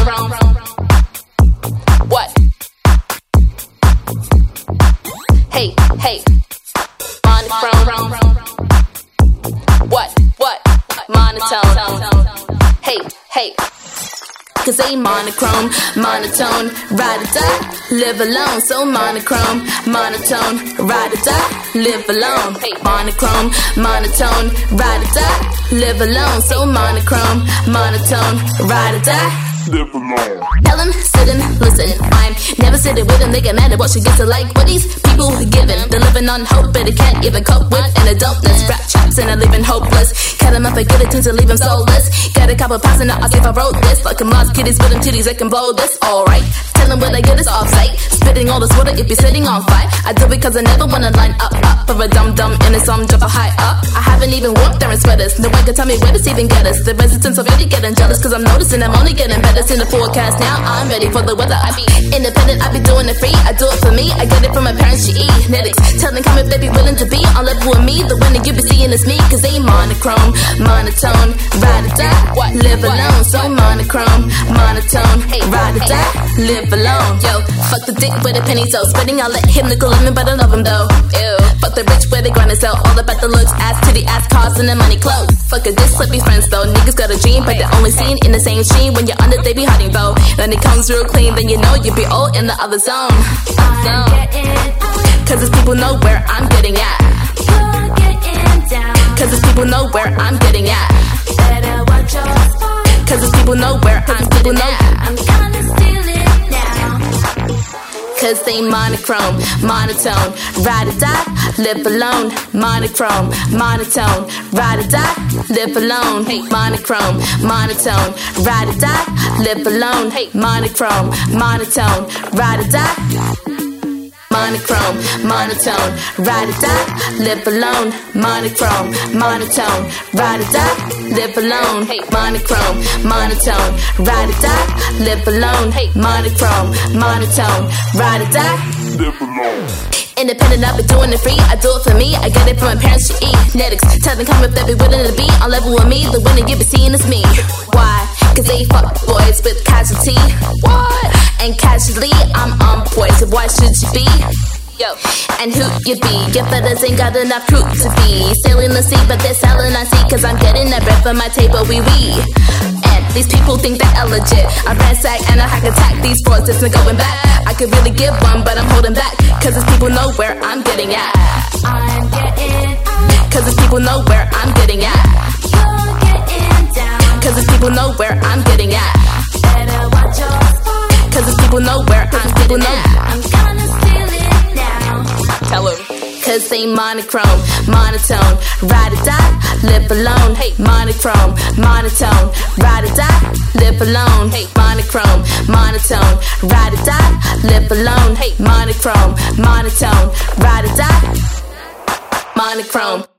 What? Hey, hey, monochrome. What? Monotone. Hey, hey. Cause they monochrome, monotone, ride or die, live alone. So monochrome, monotone, ride or die, live alone. Monochrome, monotone, ride or die, live alone. So monochrome, monotone, ride or die, live alone. Tell them, sit and listen. I'm never sitting with them. They get mad at what she gets to like. What these people giving? They're living on hope, but they can't even cope with an adultness. Rap traps and they're living hopeless. Cut them up and get it to leave them soulless. Got a couple pounds and I'll see if I wrote this. Like them lost kitties with them titties, they can blow this. Alright, tell them when I get this off-site. Spitting all this water if you're sitting on fire. I do it cause I never wanna line up for a dumb in a some jumper high up. I haven't even walked there in sweaters. No one can tell me where this even get us. The residents already getting jealous cause I'm noticing I'm only getting better. In the forecast now, I'm ready for the weather. I be independent, I be doing it free. I do it for me, I get it from my parents, genetics. Tell them come if they be willing to be on level with me. The winner you be seeing is me, cause they monochrome, monotone, ride or die, live alone. So monochrome, monotone, ride or die, live alone. Yo, fuck the dick with a penny toe. Spending, I'll let him nickel lemon, but I love him though. Ew. Fuck the rich where they grind and sell. All about the looks, ass to the ass, cars and the money clothes. Fuck a diss, let be friends though. Niggas got a dream, but they're only seen in the same scene. When you're under, they be hiding though. Then it comes real clean, then you know you be all in the other zone. Cause these people know where I'm getting at. Cause these people know where I'm getting at. Cause these people know where I'm getting at. I'm gonna steal it now. Cause they monochrome, monotone, ride or die, live alone. Monochrome, monotone, ride or die, live alone. Monochrome, monotone, ride or die, live alone. Monochrome, monotone, ride or die. Monochrome, monotone, ride or die, live alone. Monochrome, monotone, ride or die, live alone. Monochrome, monotone, ride or die, live alone. Monochrome, monotone, ride or die, live alone. Independent, I've been doing it free. I do it for me, I get it from my parents, genetics. Tell them come if they be willing to be on level with me. The winner you be seeing is me. Why? Cause they fuck boys with casualty. What? And casually, I'm on point. So why should you be? Yo, and who you be? Your feathers ain't got enough proof to be sailing the sea, but they're selling I see. Cause I'm getting that bread from my table, wee. And these people think they're legit. I ransack and I hack attack these frauds, it's not going back. I could really give one, but I'm holding back. Cause these people know where I'm getting at. I'm getting up. Cause these people know where I'm getting at. You're getting down. Cause these people know where I'm getting at. Better watch your spot. Cause these people know where I'm getting at. I'm gonna steal it now. Tell them. Cause they monochrome, monotone, ride or die, live alone. Monochrome, monotone, ride or die, live alone. Monochrome, monotone, ride or die, live alone. Monochrome, monotone, ride or die, monochrome.